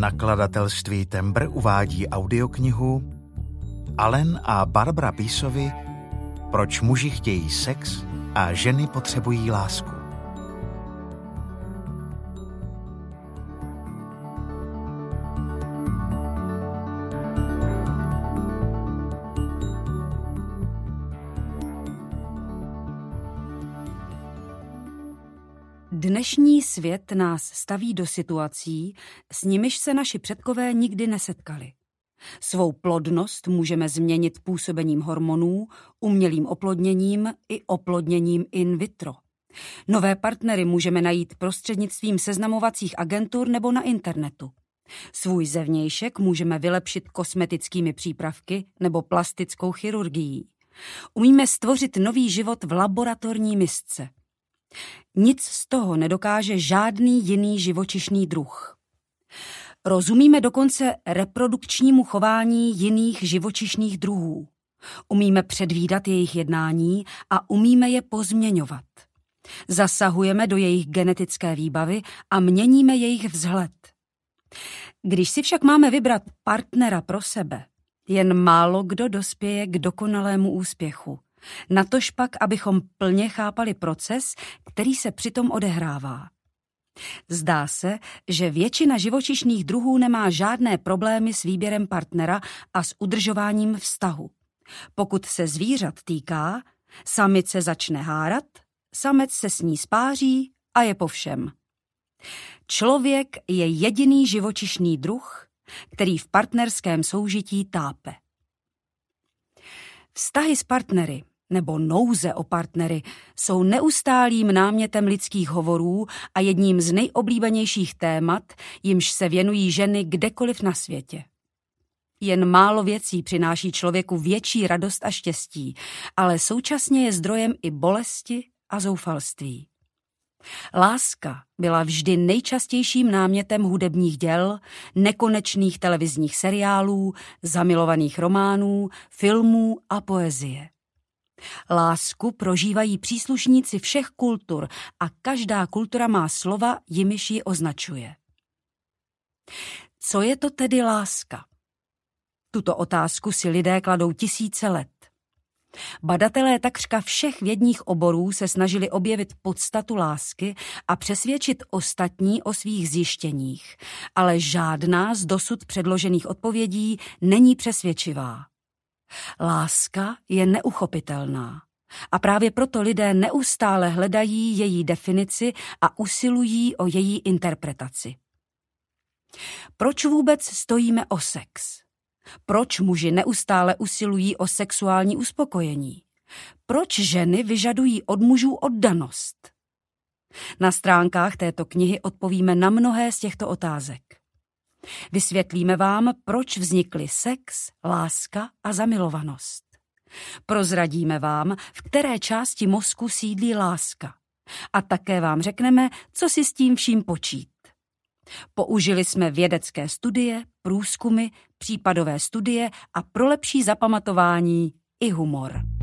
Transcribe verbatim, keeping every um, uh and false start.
Nakladatelství Tembr uvádí audioknihu Allen a Barbara Peasovi Proč muži chtějí sex a ženy potřebují lásku. Dnešní svět nás staví do situací, s nimiž se naši předkové nikdy nesetkali. Svou plodnost můžeme změnit působením hormonů, umělým oplodněním i oplodněním in vitro. Nové partnery můžeme najít prostřednictvím seznamovacích agentur nebo na internetu. Svůj zevnějšek můžeme vylepšit kosmetickými přípravky nebo plastickou chirurgií. Umíme stvořit nový život v laboratorní misce. Nic z toho nedokáže žádný jiný živočišný druh. Rozumíme dokonce reprodukčnímu chování jiných živočišných druhů. Umíme předvídat jejich jednání a umíme je pozměňovat. Zasahujeme do jejich genetické výbavy a měníme jejich vzhled. Když si však máme vybrat partnera pro sebe, jen málo kdo dospěje k dokonalému úspěchu. Natož pak, abychom plně chápali proces, který se přitom odehrává. Zdá se, že většina živočišných druhů nemá žádné problémy s výběrem partnera a s udržováním vztahu. Pokud se zvířat týká, samice začne hárat, samec se s ní spáří a je po všem. Člověk je jediný živočišný druh, který v partnerském soužití tápe. Vztahy s partnery nebo nouze o partnery jsou neustálým námětem lidských hovorů a jedním z nejoblíbenějších témat, jimž se věnují ženy kdekoliv na světě. Jen málo věcí přináší člověku větší radost a štěstí, ale současně je zdrojem i bolesti a zoufalství. Láska byla vždy nejčastějším námětem hudebních děl, nekonečných televizních seriálů, zamilovaných románů, filmů a poezie. Lásku prožívají příslušníci všech kultur a každá kultura má slova, jimiž ji označuje. Co je to tedy láska? Tuto otázku si lidé kladou tisíce let. Badatelé takřka všech vědních oborů se snažili objevit podstatu lásky a přesvědčit ostatní o svých zjištěních, ale žádná z dosud předložených odpovědí není přesvědčivá. Láska je neuchopitelná a právě proto lidé neustále hledají její definici a usilují o její interpretaci. Proč vůbec stojíme o sex? Proč muži neustále usilují o sexuální uspokojení? Proč ženy vyžadují od mužů oddanost? Na stránkách této knihy odpovíme na mnohé z těchto otázek. Vysvětlíme vám, proč vznikly sex, láska a zamilovanost. Prozradíme vám, v které části mozku sídlí láska. A také vám řekneme, co si s tím vším počít. Použili jsme vědecké studie, průzkumy, případové studie a pro lepší zapamatování i humor.